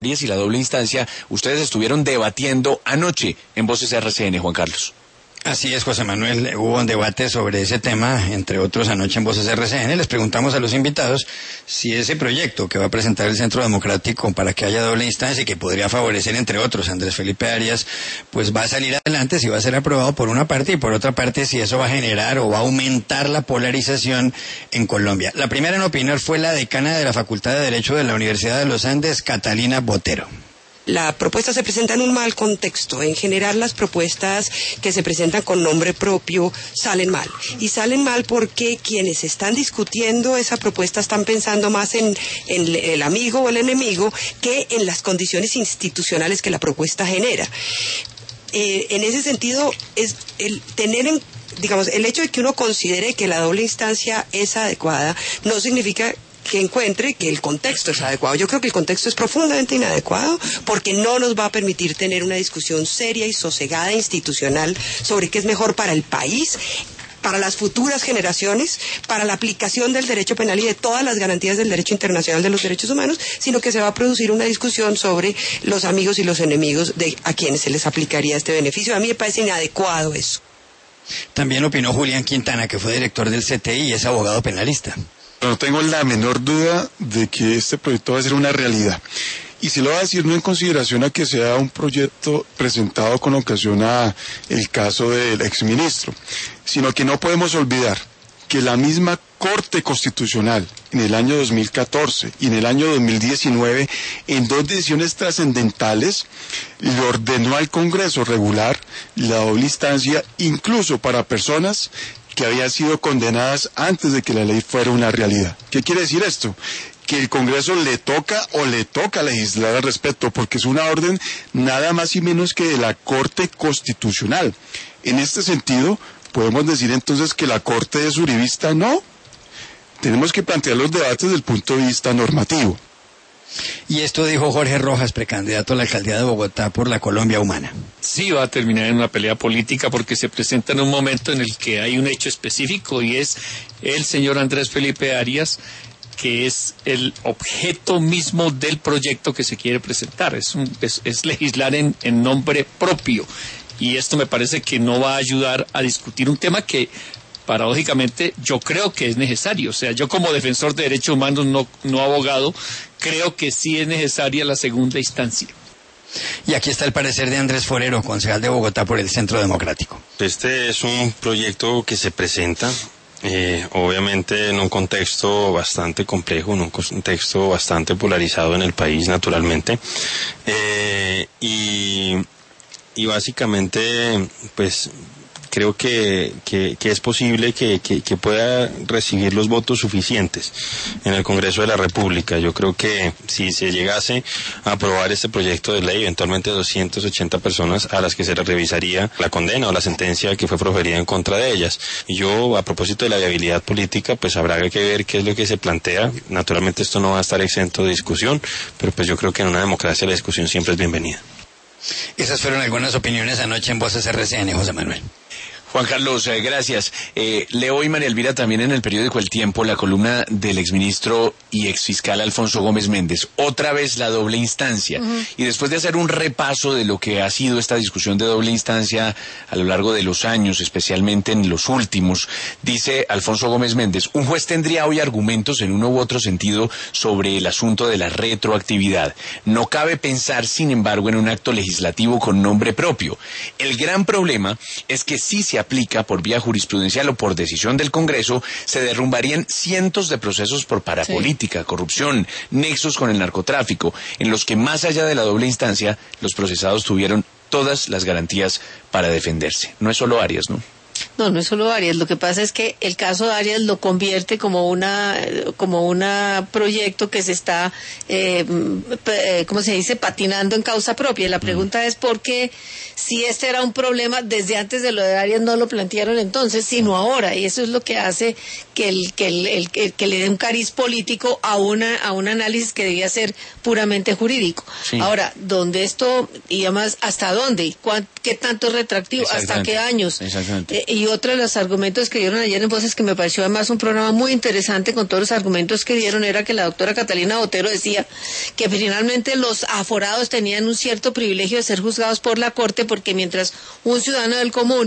y la doble instancia, ustedes estuvieron debatiendo anoche en Voces RCN, Juan Carlos. Así es, José Manuel, hubo un debate sobre ese tema, entre otros anoche en Voces RCN. Les preguntamos a los invitados si ese proyecto que va a presentar el Centro Democrático para que haya doble instancia y que podría favorecer, entre otros, a Andrés Felipe Arias, pues va a salir adelante, si va a ser aprobado por una parte, y por otra parte si eso va a generar o va a aumentar la polarización en Colombia. La primera en opinar fue la decana de la Facultad de Derecho de la Universidad de los Andes, Catalina Botero. La propuesta se presenta en un mal contexto. En general, las propuestas que se presentan con nombre propio salen mal. Y salen mal porque quienes están discutiendo esa propuesta están pensando más en el amigo o el enemigo que en las condiciones institucionales que la propuesta genera. En ese sentido, es el tener en digamos, el hecho de que uno considere que la doble instancia es adecuada no significa que encuentre que el contexto es adecuado. Yo creo que el contexto es profundamente inadecuado porque no nos va a permitir tener una discusión seria y sosegada institucional sobre qué es mejor para el país, para las futuras generaciones, para la aplicación del derecho penal y de todas las garantías del derecho internacional de los derechos humanos, sino que se va a producir una discusión sobre los amigos y los enemigos de a quienes se les aplicaría este beneficio. A mí me parece inadecuado eso. También opinó Julián Quintana, que fue director del CTI y es abogado penalista. No tengo la menor duda de que este proyecto va a ser una realidad. Y se lo va a decir no en consideración a que sea un proyecto presentado con ocasión a el caso del exministro, sino que no podemos olvidar que la misma Corte Constitucional en el año 2014 y en el año 2019, en dos decisiones trascendentales, le ordenó al Congreso regular la doble instancia, incluso para personas que habían sido condenadas antes de que la ley fuera una realidad. ¿Qué quiere decir esto? Que el Congreso le toca legislar al respecto, porque es una orden nada más y menos que de la Corte Constitucional. En este sentido, podemos decir entonces que la Corte es uribista. No. Tenemos que plantear los debates desde el punto de vista normativo. Y esto dijo Jorge Rojas, precandidato a la alcaldía de Bogotá por la Colombia Humana. Sí va a terminar en una pelea política porque se presenta en un momento en el que hay un hecho específico y es el señor Andrés Felipe Arias, que es el objeto mismo del proyecto que se quiere presentar. Es legislar en nombre propio. Y esto me parece que no va a ayudar a discutir un tema que, paradójicamente, yo creo que es necesario. O sea, yo como defensor de derechos humanos, no abogado, creo que sí es necesaria la segunda instancia. Y aquí está el parecer de Andrés Forero, concejal de Bogotá por el Centro Democrático. Este es un proyecto que se presenta, obviamente en un contexto bastante complejo, en un contexto bastante polarizado en el país, naturalmente, y básicamente, pues, creo que es posible que pueda recibir los votos suficientes en el Congreso de la República. Yo creo que si se llegase a aprobar este proyecto de ley, eventualmente 280 personas a las que se les revisaría la condena o la sentencia que fue proferida en contra de ellas. Y yo, a propósito de la viabilidad política, pues habrá que ver qué es lo que se plantea. Naturalmente esto no va a estar exento de discusión, pero pues yo creo que en una democracia la discusión siempre es bienvenida. Esas fueron algunas opiniones anoche en Voces RCN, José Manuel. Juan Carlos, gracias. Leo y María Elvira también en el periódico El Tiempo la columna del exministro y exfiscal Alfonso Gómez Méndez. Otra vez la doble instancia. Y después de hacer un repaso de lo que ha sido esta discusión de doble instancia a lo largo de los años, especialmente en los últimos, dice Alfonso Gómez Méndez, un juez tendría hoy argumentos en uno u otro sentido sobre el asunto de la retroactividad. No cabe pensar, sin embargo, en un acto legislativo con nombre propio. El gran problema es que si se aplica por vía jurisprudencial o por decisión del Congreso, se derrumbarían cientos de procesos por parapolítica, corrupción, nexos con el narcotráfico, en los que más allá de la doble instancia, los procesados tuvieron todas las garantías para defenderse. No es solo Arias, ¿no? No es solo Arias. Lo que pasa es que el caso de Arias lo convierte como una proyecto que se está, ¿cómo se dice?, patinando en causa propia. Y la pregunta es por qué, si este era un problema desde antes de lo de Arias, no lo plantearon entonces, sino ahora. Y eso es lo que hace que le dé un cariz político a un análisis que debía ser puramente jurídico. Sí. Ahora, ¿dónde esto, y además, hasta dónde? ¿Qué tanto es retroactivo? ¿Hasta qué años? Exactamente. Y otro de los argumentos que dieron ayer en Voces, que me pareció además un programa muy interesante con todos los argumentos que dieron, era que la doctora Catalina Botero decía que finalmente los aforados tenían un cierto privilegio de ser juzgados por la Corte, porque mientras un ciudadano del común,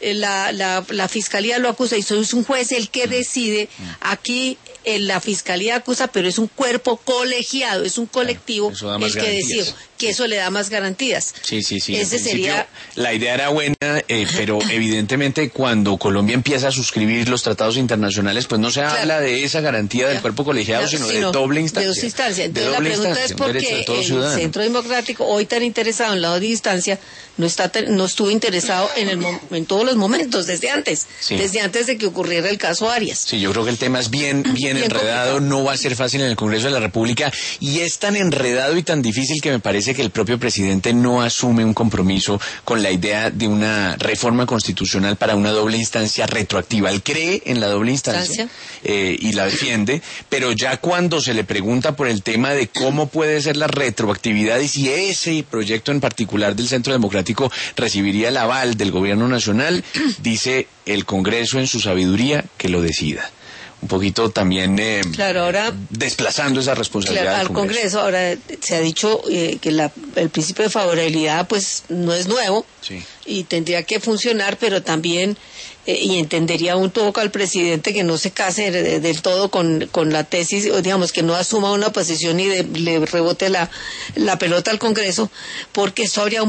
la Fiscalía lo acusa y es un juez el que decide, aquí la Fiscalía acusa, pero es un cuerpo colegiado, es un colectivo el que decide, que eso le da más garantías. Sí. Ese sería... La idea era buena, pero evidentemente cuando Colombia empieza a suscribir los tratados internacionales, pues no se habla de esa garantía del cuerpo colegiado, sino de doble instancia. De dos instancias. Entonces la pregunta es por qué el Centro Democrático, hoy tan interesado en la doble instancia, no estuvo interesado en todos los momentos, desde antes de que ocurriera el caso Arias. Sí, yo creo que el tema es bien enredado, no va a ser fácil en el Congreso de la República, y es tan enredado y tan difícil que me parece que el propio presidente no asume un compromiso con la idea de una reforma constitucional para una doble instancia retroactiva. Él cree en la doble instancia y la defiende, pero ya cuando se le pregunta por el tema de cómo puede ser la retroactividad y si ese proyecto en particular del Centro Democrático recibiría el aval del gobierno nacional, dice el Congreso en su sabiduría que lo decida. Un poquito también ahora, desplazando esa responsabilidad al Congreso. Ahora se ha dicho que el principio de favorabilidad pues no es nuevo y tendría que funcionar, pero también y entendería un poco al presidente que no se case del todo con la tesis, o digamos que no asuma una posición y le rebote la pelota al Congreso, porque eso abriría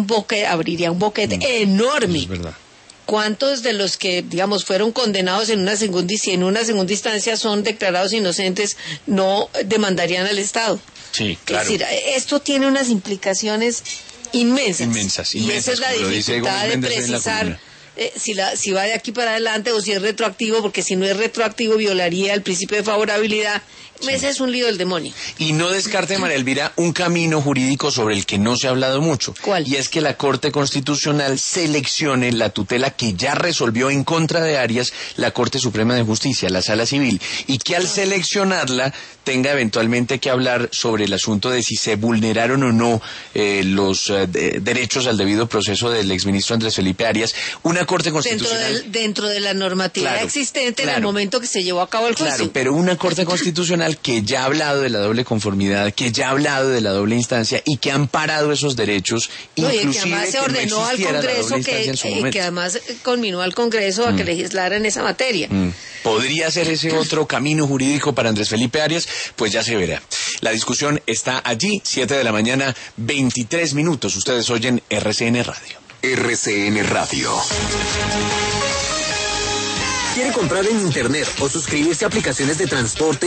un boquete enorme. Es verdad. ¿Cuántos de los que, digamos, fueron condenados en una segunda instancia son declarados inocentes, no demandarían al Estado? Sí, claro. Es decir, esto tiene unas implicaciones inmensas. Y esa es la dificultad de precisar si va de aquí para adelante o si es retroactivo, porque si no es retroactivo violaría el principio de favorabilidad. Ese es un lío del demonio. Y no descarte, María Elvira, un camino jurídico sobre el que no se ha hablado mucho. ¿Cuál? Y es que la Corte Constitucional seleccione la tutela que ya resolvió en contra de Arias la Corte Suprema de Justicia, la Sala Civil, y que al seleccionarla tenga eventualmente que hablar sobre el asunto de si se vulneraron o no los derechos al debido proceso del exministro Andrés Felipe Arias. Una Corte Constitucional... Dentro de la normatividad existente en el momento que se llevó a cabo el juicio. Claro, pero una Corte Constitucional que ya ha hablado de la doble conformidad, que ya ha hablado de la doble instancia y que ha amparado esos derechos, inclusive y que además se ordenó al Congreso que además conminó al Congreso a que legislara en esa materia. ¿Podría ser ese otro camino jurídico para Andrés Felipe Arias? Pues ya se verá. La discusión está allí, 7 de la mañana, 23 minutos. Ustedes oyen RCN Radio. RCN Radio. ¿Quiere comprar en Internet o suscribirse a aplicaciones de transporte